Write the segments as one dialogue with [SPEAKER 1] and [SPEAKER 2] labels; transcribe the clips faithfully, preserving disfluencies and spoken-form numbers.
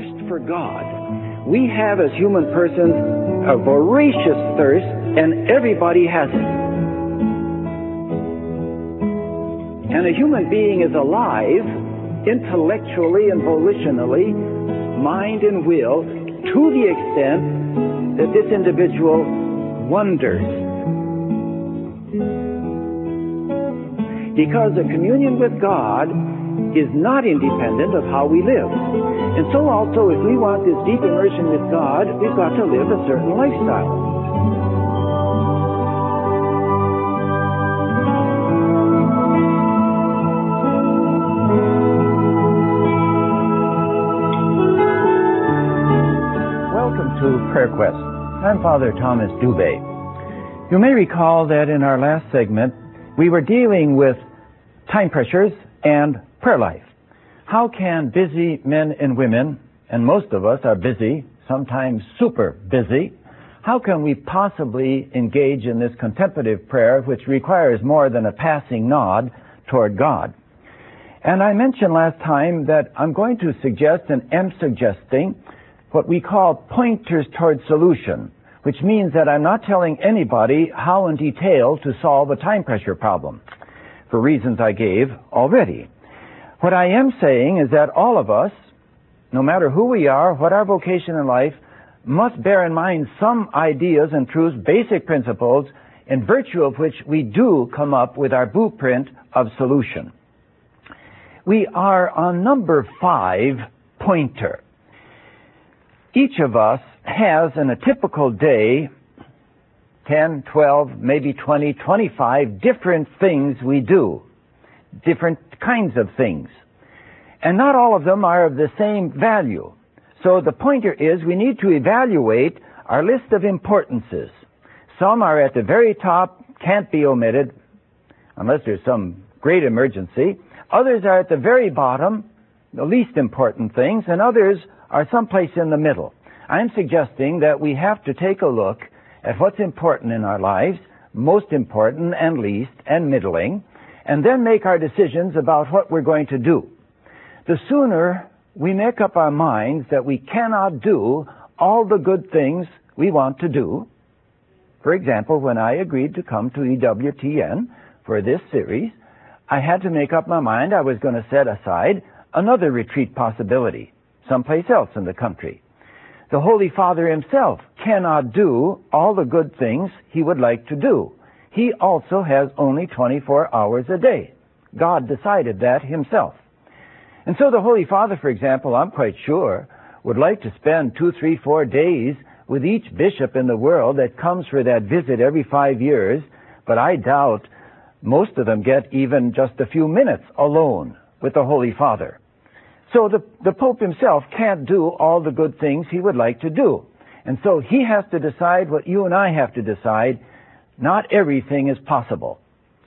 [SPEAKER 1] thirst for God. We have, as human persons, a voracious thirst, and everybody has it. And a human being is alive, intellectually and volitionally, mind and will, to the extent that this individual wonders. Because a communion with God is not independent of how we live. And so also, if we want this deep immersion with God, we've got to live a certain lifestyle. Welcome to Prayer Quest. I'm Father Thomas Dubé. You may recall that in our last segment, we were dealing with time pressures and prayer life. How can busy men and women, and most of us are busy, sometimes super busy, how can we possibly engage in this contemplative prayer which requires more than a passing nod toward God? And I mentioned last time that I'm going to suggest and am suggesting what we call pointers toward solution, which means that I'm not telling anybody how in detail to solve a time pressure problem, for reasons I gave already. What I am saying is that all of us, no matter who we are, what our vocation in life, must bear in mind some ideas and truths, basic principles, in virtue of which we do come up with our blueprint of solution. We are on number five, pointer. Each of us has in a typical day ten, twelve, maybe twenty, twenty-five different things we do. Different kinds of things. And not all of them are of the same value. So the pointer is we need to evaluate our list of importances. Some are at the very top, can't be omitted, unless there's some great emergency. Others are at the very bottom, the least important things, and others are someplace in the middle. I'm suggesting that we have to take a look at what's important in our lives, most important and least and middling, and then make our decisions about what we're going to do. The sooner we make up our minds that we cannot do all the good things we want to do. For example, when I agreed to come to E W T N for this series, I had to make up my mind I was going to set aside another retreat possibility, someplace else in the country. The Holy Father himself cannot do all the good things he would like to do. He also has only twenty-four hours a day. God decided that himself. And so the Holy Father, for example, I'm quite sure, would like to spend two, three, four days with each bishop in the world that comes for that visit every five years, but I doubt most of them get even just a few minutes alone with the Holy Father. So the, the Pope himself can't do all the good things he would like to do. And so he has to decide what you and I have to decide. Not everything is possible.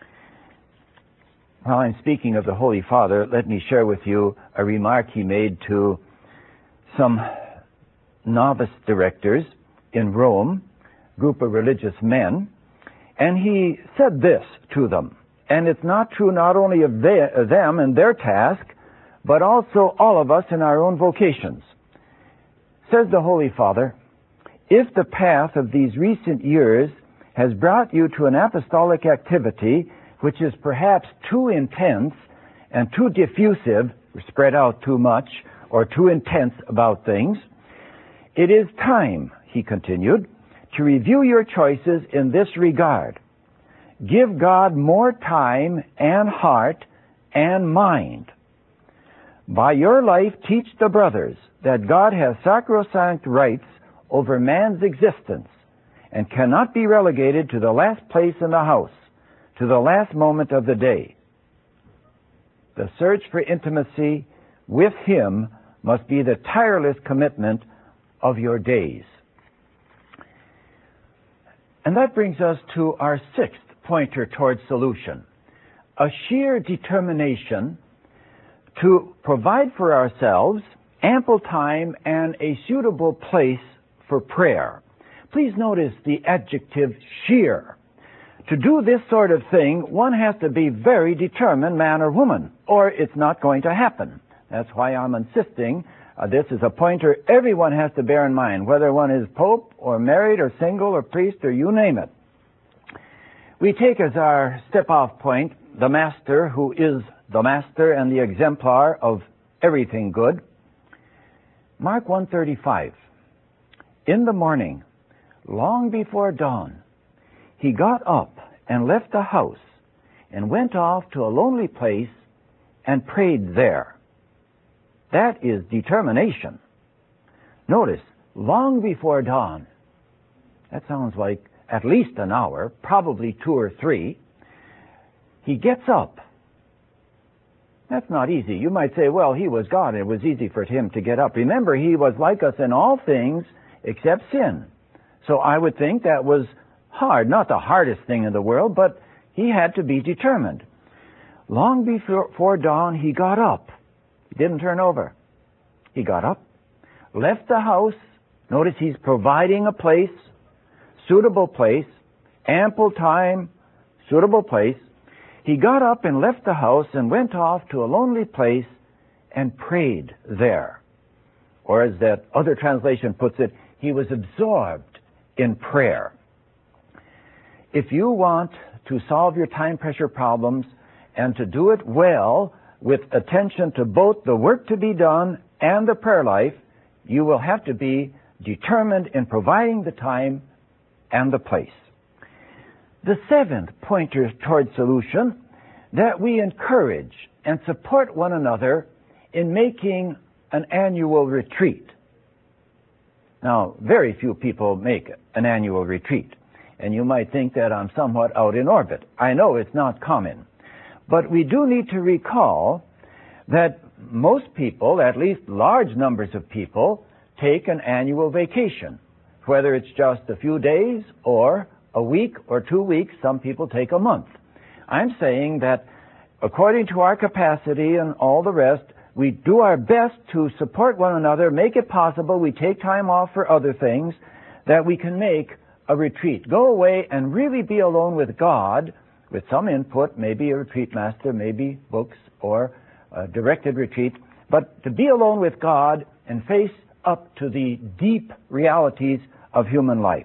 [SPEAKER 1] While I'm speaking of the Holy Father, let me share with you a remark he made to some novice directors in Rome, group of religious men, and he said this to them. And it's not true not only of they, them and their task, but also all of us in our own vocations. Says the Holy Father, if the path of these recent years has brought you to an apostolic activity which is perhaps too intense and too diffusive, spread out too much, or too intense about things, it is time, he continued, to review your choices in this regard. Give God more time and heart and mind. By your life, teach the brothers that God has sacrosanct rights over man's existence and cannot be relegated to the last place in the house, to the last moment of the day. The search for intimacy with Him must be the tireless commitment of your days. And that brings us to our sixth pointer towards solution. A sheer determination to provide for ourselves ample time and a suitable place for prayer. Please notice the adjective sheer. To do this sort of thing, one has to be very determined, man or woman, or it's not going to happen. That's why I'm insisting Uh, this is a pointer everyone has to bear in mind, whether one is pope or married or single or priest or you name it. We take as our step-off point the Master, who is the Master and the exemplar of everything good. Mark one thirty-five. In the morning, long before dawn, he got up and left the house and went off to a lonely place and prayed there. That is determination. Notice, long before dawn. That sounds like at least an hour, probably two or three. He gets up. That's not easy. You might say, well, he was God. It was easy for him to get up. Remember, he was like us in all things except sin. So I would think that was hard. Not the hardest thing in the world, but he had to be determined. Long before dawn, he got up. He didn't turn over. He got up, left the house. Notice he's providing a place, suitable place, ample time, suitable place. He got up and left the house and went off to a lonely place and prayed there. Or as that other translation puts it, he was absorbed in prayer. If you want to solve your time pressure problems and to do it well with attention to both the work to be done and the prayer life, you will have to be determined in providing the time and the place. The seventh pointer toward solution, that we encourage and support one another in making an annual retreat. Now, very few people make an annual retreat, and you might think that I'm somewhat out in orbit. I know it's not common. But we do need to recall that most people, at least large numbers of people, take an annual vacation. Whether it's just a few days or a week or two weeks, some people take a month. I'm saying that according to our capacity and all the rest, we do our best to support one another, make it possible, we take time off for other things, that we can make a retreat. Go away and really be alone with God, with some input, maybe a retreat master, maybe books, or a directed retreat, but to be alone with God and face up to the deep realities of human life.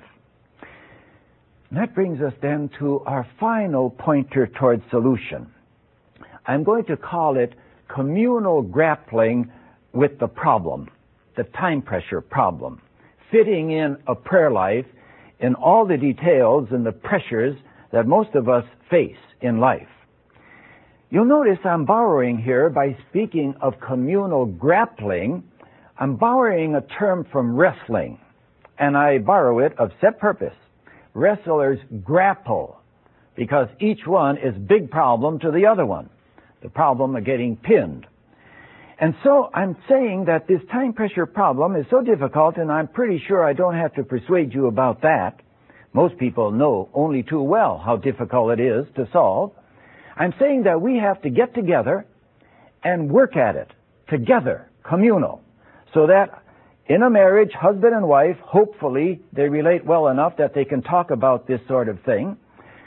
[SPEAKER 1] And that brings us then to our final pointer towards solution. I'm going to call it communal grappling with the problem, the time pressure problem, fitting in a prayer life in all the details and the pressures that most of us face in life. You'll notice I'm borrowing here, by speaking of communal grappling, I'm borrowing a term from wrestling, and I borrow it of set purpose. Wrestlers grapple because each one is big problem to the other one, the problem of getting pinned. And so I'm saying that this time pressure problem is so difficult, and I'm pretty sure I don't have to persuade you about that. Most people know only too well how difficult it is to solve. I'm saying that we have to get together and work at it together, communal, so that in a marriage, husband and wife, hopefully they relate well enough that they can talk about this sort of thing.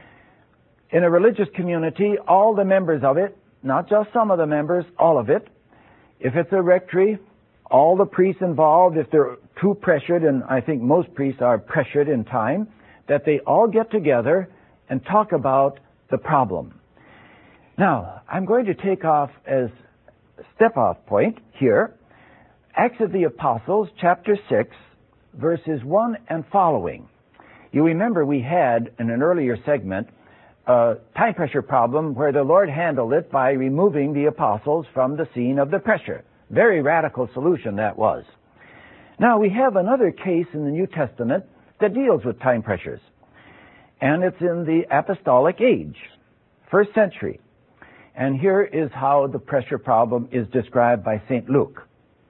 [SPEAKER 1] In a religious community, all the members of it, not just some of the members, all of it. If it's a rectory, all the priests involved, if they're too pressured, and I think most priests are pressured in time, that they all get together and talk about the problem. Now, I'm going to take off as a step-off point here, Acts of the Apostles, chapter six, verses one and following. You remember we had, in an earlier segment, a time pressure problem where the Lord handled it by removing the apostles from the scene of the pressure. Very radical solution that was. Now, we have another case in the New Testament that deals with time pressures. And it's in the apostolic age, first century. And here is how the pressure problem is described by Saint Luke.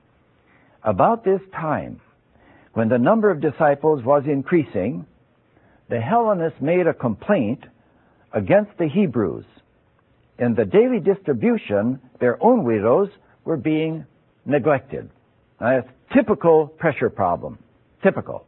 [SPEAKER 1] About this time, when the number of disciples was increasing, the Hellenists made a complaint against the Hebrews. In the daily distribution, their own widows were being neglected. Now, that's typical pressure problem. Typical.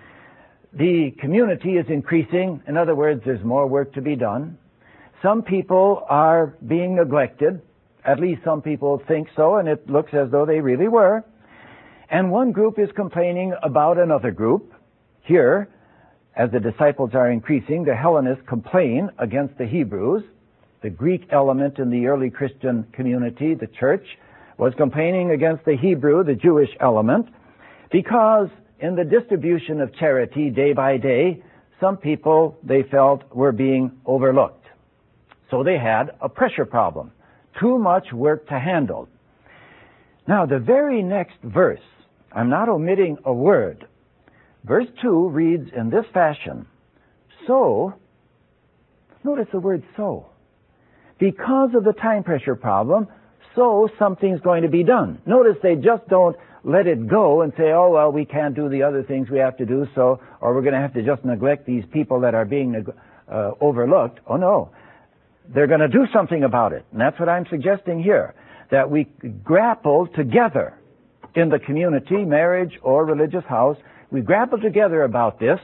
[SPEAKER 1] The community is increasing. In other words, there's more work to be done. Some people are being neglected. At least some people think so, and it looks as though they really were. And one group is complaining about another group. Here, as the disciples are increasing, the Hellenists complain against the Hebrews. The Greek element in the early Christian community, the church, was complaining against the Hebrew, the Jewish element, because in the distribution of charity day by day, some people they felt were being overlooked. So they had a pressure problem. Too much work to handle. Now, the very next verse, I'm not omitting a word. Verse two reads in this fashion, so, notice the word so. Because of the time pressure problem, so something's going to be done. Notice they just don't let it go and say, oh, well, we can't do the other things we have to do, so, or we're going to have to just neglect these people that are being uh, overlooked. Oh, no. They're going to do something about it. And that's what I'm suggesting here, that we grapple together in the community, marriage or religious house. We grapple together about this.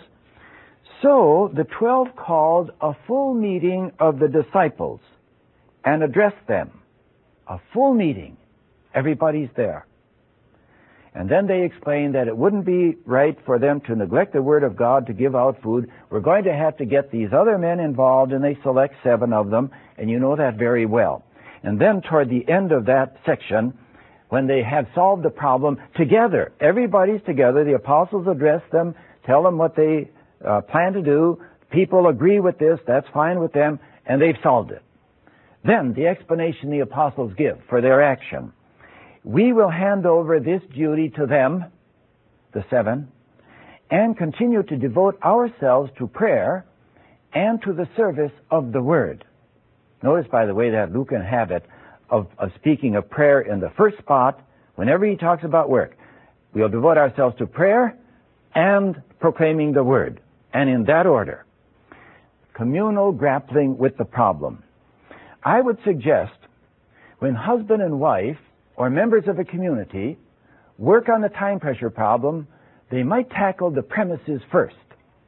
[SPEAKER 1] So the twelve called a full meeting of the disciples and addressed them. A full meeting. Everybody's there. And then they explained that it wouldn't be right for them to neglect the Word of God to give out food. We're going to have to get these other men involved, and they select seven of them, and you know that very well. And then toward the end of that section, when they have solved the problem together, everybody's together, the apostles address them, tell them what they uh, plan to do, people agree with this, that's fine with them, and they've solved it. Then the explanation the apostles give for their action. We will hand over this duty to them, the seven, and continue to devote ourselves to prayer and to the service of the Word. Notice, by the way, that Lucan habit of, of speaking of prayer in the first spot, whenever he talks about work. We'll devote ourselves to prayer and proclaiming the Word, and in that order. Communal grappling with the problem. I would suggest when husband and wife or members of a community work on the time pressure problem, they might tackle the premises first.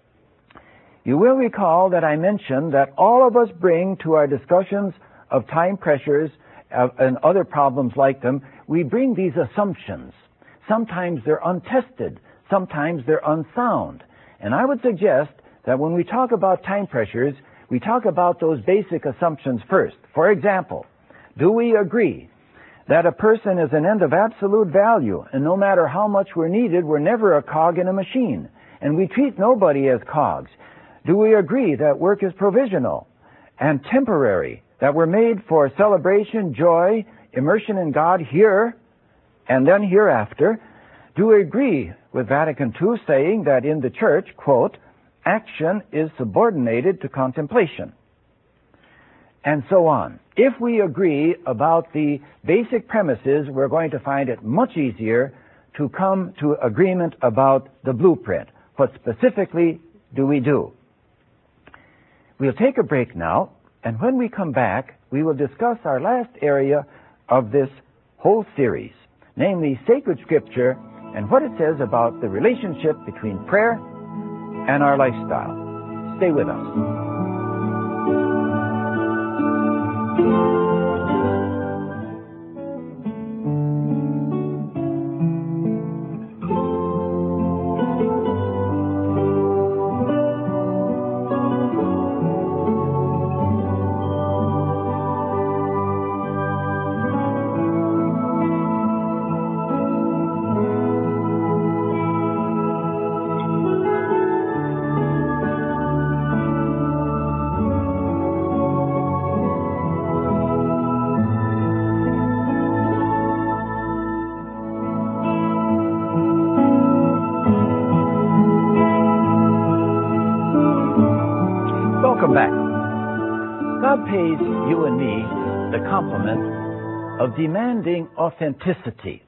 [SPEAKER 1] You will recall that I mentioned that all of us bring to our discussions of time pressures uh, and other problems like them, we bring these assumptions. Sometimes they're untested, sometimes they're unsound. And I would suggest that when we talk about time pressures, we talk about those basic assumptions first. For example, do we agree that a person is an end of absolute value, and no matter how much we're needed, we're never a cog in a machine, and we treat nobody as cogs? Do we agree that work is provisional and temporary, that we're made for celebration, joy, immersion in God here and then hereafter? Do we agree with Vatican Two saying that in the Church, quote, action is subordinated to contemplation, and so on? If we agree about the basic premises, we're going to find it much easier to come to agreement about the blueprint. What specifically do we do? We'll take a break now, and when we come back, we will discuss our last area of this whole series, namely sacred scripture and what it says about the relationship between prayer and our lifestyle. Stay with us. Welcome back. God pays you and me the compliment of demanding authenticity,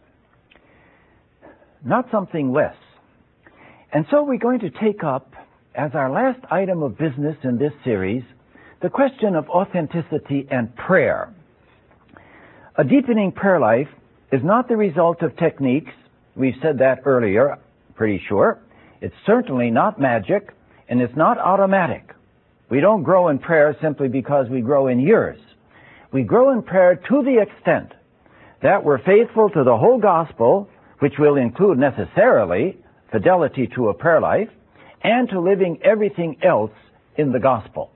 [SPEAKER 1] not something less. And so we're going to take up, as our last item of business in this series, the question of authenticity and prayer. A deepening prayer life is not the result of techniques. We've said that earlier, pretty sure. It's certainly not magic, and it's not automatic. We don't grow in prayer simply because we grow in years. We grow in prayer to the extent that we're faithful to the whole gospel, which will include necessarily fidelity to a prayer life and to living everything else in the gospel.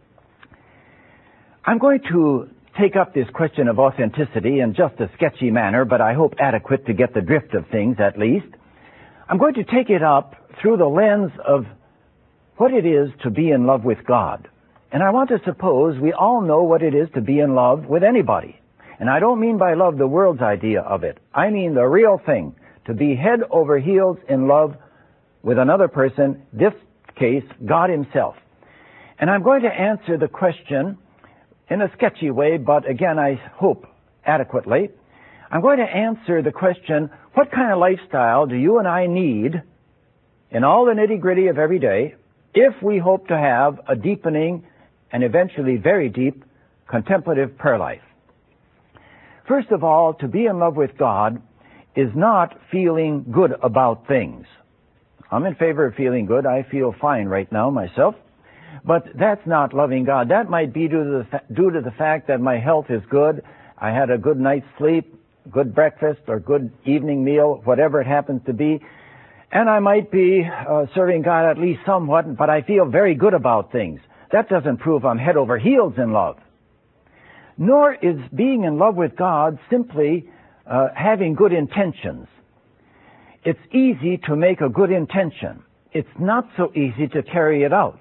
[SPEAKER 1] I'm going to take up this question of authenticity in just a sketchy manner, but I hope adequate to get the drift of things at least. I'm going to take it up through the lens of what it is to be in love with God. And I want to suppose we all know what it is to be in love with anybody. And I don't mean by love the world's idea of it. I mean the real thing, to be head over heels in love with another person, this case, God Himself. And I'm going to answer the question in a sketchy way, but again, I hope adequately. I'm going to answer the question, what kind of lifestyle do you and I need in all the nitty-gritty of every day if we hope to have a deepening and eventually very deep contemplative prayer life? First of all, to be in love with God is not feeling good about things. I'm in favor of feeling good. I feel fine right now myself. But that's not loving God. That might be due to the fa- due to the fact that my health is good. I had a good night's sleep, good breakfast, or good evening meal, whatever it happens to be. And I might be uh, serving God at least somewhat, but I feel very good about things. That doesn't prove I'm head over heels in love. Nor is being in love with God simply uh, having good intentions. It's easy to make a good intention. It's not so easy to carry it out.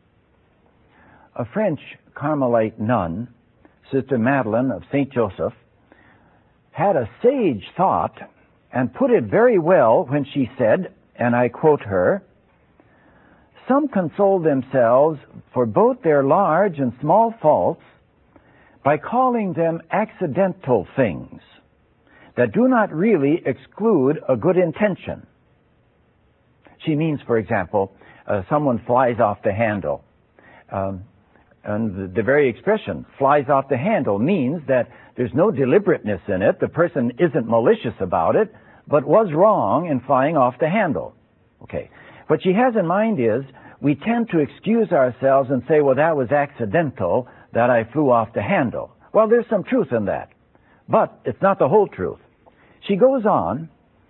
[SPEAKER 1] A French Carmelite nun, Sister Madeleine of Saint Joseph, had a sage thought and put it very well when she said, and I quote her, "Some console themselves for both their large and small faults by calling them accidental things that do not really exclude a good intention." She means, for example, uh, someone flies off the handle. Um, and the, the very expression, flies off the handle, means that there's no deliberateness in it. The person isn't malicious about it, but was wrong in flying off the handle. Okay. What she has in mind is, we tend to excuse ourselves and say, well, that was accidental, that I flew off the handle. Well, there's some truth in that, but it's not the whole truth. She goes on,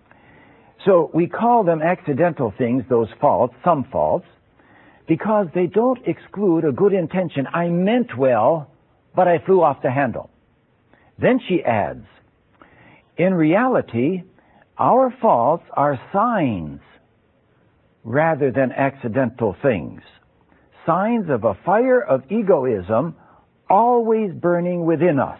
[SPEAKER 1] so we call them accidental things, those faults, some faults, because they don't exclude a good intention. I meant well, but I flew off the handle. Then she adds, in reality, our faults are signs rather than accidental things. Signs of a fire of egoism always burning within us.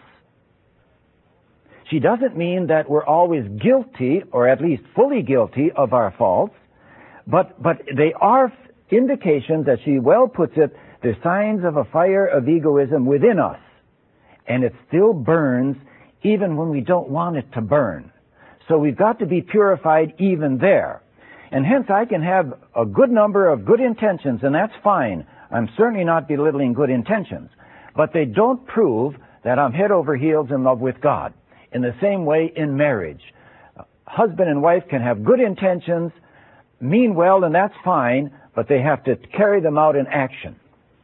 [SPEAKER 1] She doesn't mean that we're always guilty, or at least fully guilty, of our faults, but, but they are indications, as she well puts it, they're signs of a fire of egoism within us. And it still burns even when we don't want it to burn. So we've got to be purified even there. And hence I can have a good number of good intentions, and that's fine. I'm certainly not belittling good intentions. But they don't prove that I'm head over heels in love with God. In the same way in marriage. Husband and wife can have good intentions, mean well, and that's fine, but they have to carry them out in action.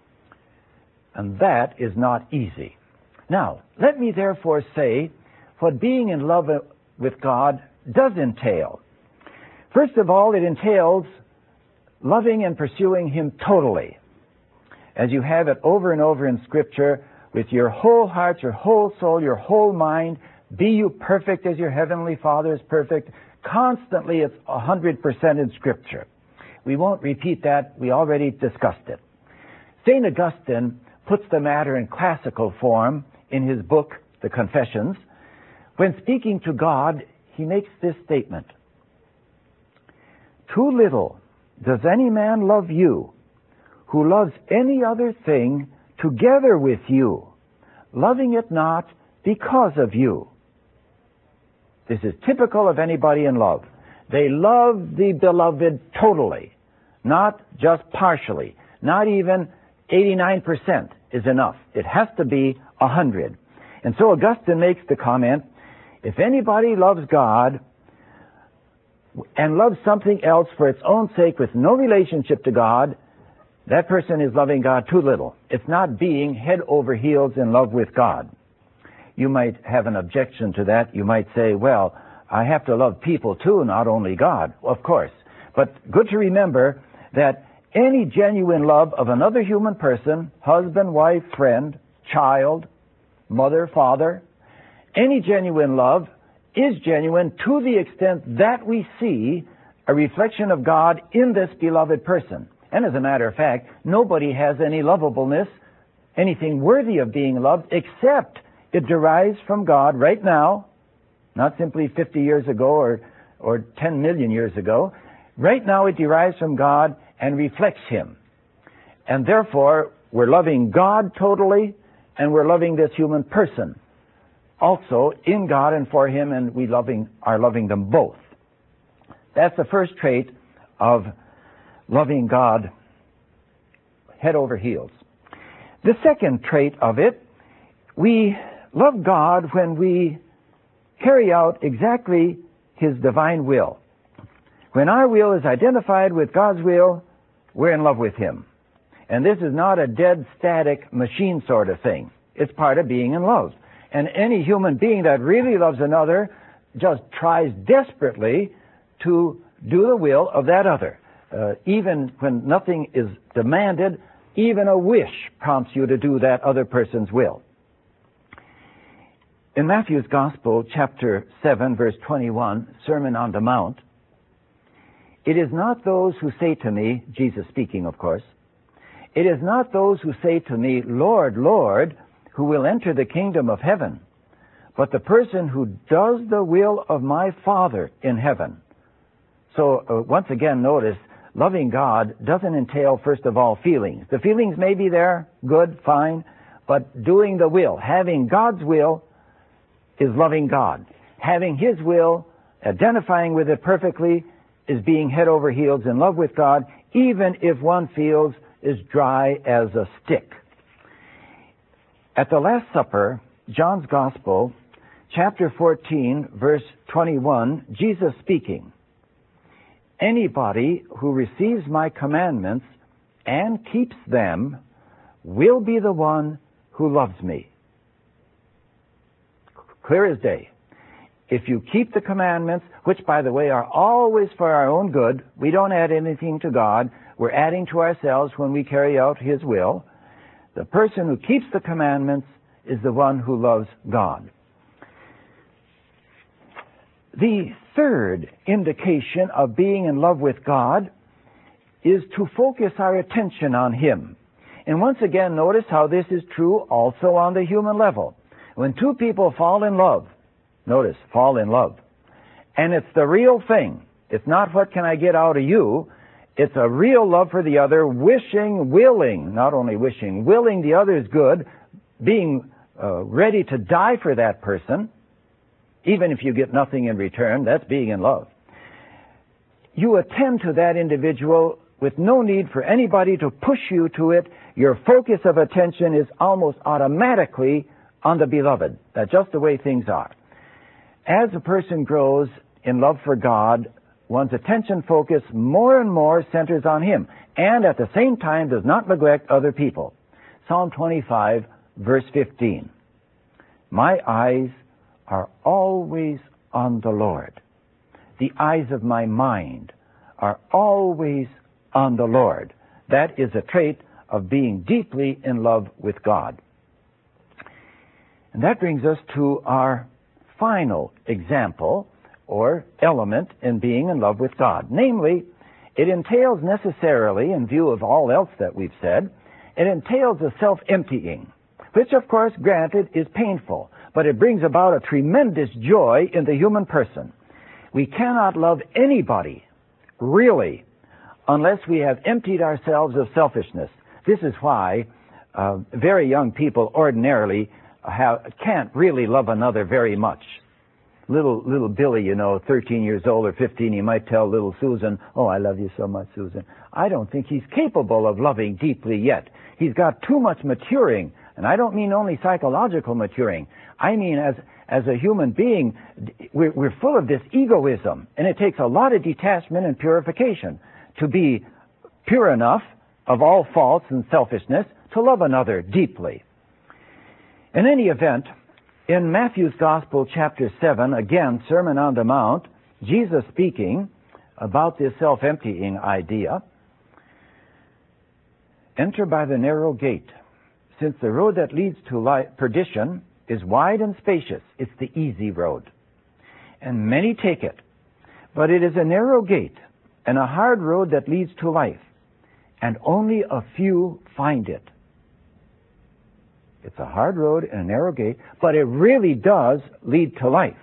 [SPEAKER 1] And that is not easy. Now, let me therefore say what being in love with God does entail. First of all, it entails loving and pursuing Him totally, as you have it over and over in Scripture, with your whole heart, your whole soul, your whole mind. Be you perfect as your heavenly Father is perfect. Constantly, it's one hundred percent in Scripture. We won't repeat that. We already discussed it. Saint Augustine puts the matter in classical form in his book, The Confessions. When speaking to God, he makes this statement. Too little does any man love you who loves any other thing together with you, loving it not because of you. This is typical of anybody in love. They love the beloved totally, not just partially. Not even eighty-nine percent is enough. It has to be one hundred. And so Augustine makes the comment, if anybody loves God and loves something else for its own sake with no relationship to God, that person is loving God too little. It's not being head over heels in love with God. You might have an objection to that. You might say, well, I have to love people too, not only God, of course. But good to remember that any genuine love of another human person, husband, wife, friend, child, mother, father, any genuine love is genuine to the extent that we see a reflection of God in this beloved person. And as a matter of fact, nobody has any lovableness, anything worthy of being loved, except it derives from God right now, not simply fifty years ago or, or ten million years ago. Right now it derives from God and reflects Him. And therefore, we're loving God totally, and we're loving this human person also in God and for Him, and we loving are loving them both. That's the first trait of loving God head over heels. The second trait of it, we love God when we carry out exactly His divine will. When our will is identified with God's will, we're in love with Him. And this is not a dead, static machine sort of thing. It's part of being in love. And any human being that really loves another just tries desperately to do the will of that other. Uh, even when nothing is demanded, even a wish prompts you to do that other person's will. In Matthew's Gospel, chapter seven, verse twenty-one, Sermon on the Mount, it is not those who say to me, Jesus speaking, of course, it is not those who say to me, Lord, Lord, who will enter the kingdom of heaven, but the person who does the will of my Father in heaven. So, uh, once again, notice, loving God doesn't entail, first of all, feelings. The feelings may be there, good, fine, but doing the will, having God's will, is loving God. Having His will, identifying with it perfectly, is being head over heels in love with God, even if one feels is dry as a stick. At the Last Supper, John's Gospel, chapter fourteen, verse twenty-one, Jesus speaking, anybody who receives my commandments and keeps them will be the one who loves me. Clear as day. If you keep the commandments, which, by the way, are always for our own good, we don't add anything to God, we're adding to ourselves when we carry out His will. The person who keeps the commandments is the one who loves God. The third indication of being in love with God is to focus our attention on Him. And once again, notice how this is true also on the human level. When two people fall in love, notice, fall in love, and it's the real thing. It's not what can I get out of you. It's a real love for the other, wishing, willing, not only wishing, willing the other's good, being uh, ready to die for that person, even if you get nothing in return. That's being in love. You attend to that individual with no need for anybody to push you to it. Your focus of attention is almost automatically on the beloved. That's just the way things are. As a person grows in love for God, one's attention focus more and more centers on Him, and at the same time does not neglect other people. Psalm twenty-five, verse fifteen. My eyes are always on the Lord. The eyes of my mind are always on the Lord. That is a trait of being deeply in love with God. And that brings us to our final example or element in being in love with God. Namely, it entails necessarily, in view of all else that we've said, it entails a self-emptying, which of course, granted, is painful, but it brings about a tremendous joy in the human person. We cannot love anybody, really, unless we have emptied ourselves of selfishness. This is why uh, very young people ordinarily have, can't really love another very much. Little little Billy, you know, thirteen years old or fifteen, he might tell little Susan, oh, I love you so much, Susan. I don't think he's capable of loving deeply yet. He's got too much maturing, and I don't mean only psychological maturing. I mean as as a human being, we're, we're full of this egoism, and it takes a lot of detachment and purification to be pure enough of all faults and selfishness to love another deeply. In any event, In Matthew's Gospel, chapter seven, again, Sermon on the Mount, Jesus speaking about this self-emptying idea, enter by the narrow gate, since the road that leads to life, perdition is wide and spacious. It's the easy road, and many take it. But it is a narrow gate and a hard road that leads to life, and only a few find it. It's a hard road and a narrow gate, but it really does lead to life.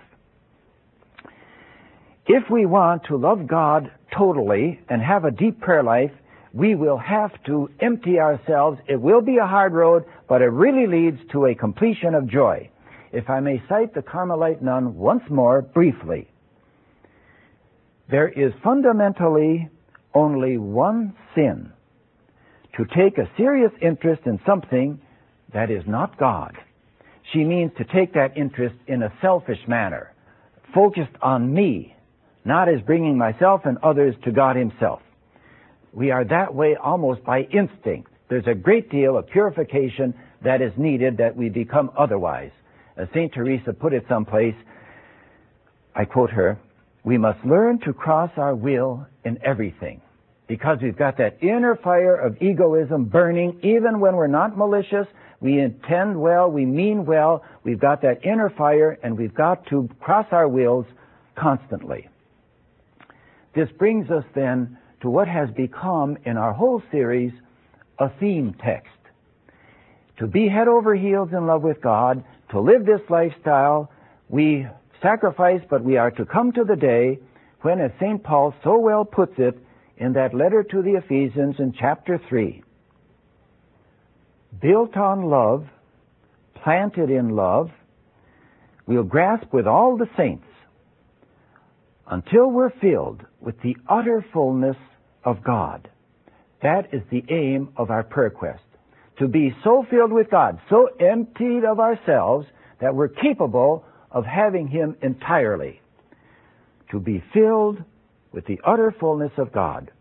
[SPEAKER 1] If we want to love God totally and have a deep prayer life, we will have to empty ourselves. It will be a hard road, but it really leads to a completion of joy. If I may cite the Carmelite nun once more briefly, there is fundamentally only one sin: to take a serious interest in something that is not God. She means to take that interest in a selfish manner, focused on me, not as bringing myself and others to God Himself. We are that way almost by instinct. There's a great deal of purification that is needed that we become otherwise. As Saint Teresa put it someplace, I quote her, "We must learn to cross our will in everything, because we've got that inner fire of egoism burning even when we're not malicious. We intend well, we mean well, we've got that inner fire, and we've got to cross our wills constantly." This brings us then to what has become in our whole series a theme text. To be head over heels in love with God, to live this lifestyle, we sacrifice, but we are to come to the day when, as Saint Paul so well puts it in that letter to the Ephesians in chapter three, built on love, planted in love, we'll grasp with all the saints until we're filled with the utter fullness of God. That is the aim of our prayer quest. To be so filled with God, so emptied of ourselves, that we're capable of having Him entirely. To be filled with the utter fullness of God.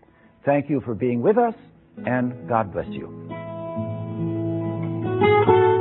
[SPEAKER 1] Thank you for being with us, and God bless you.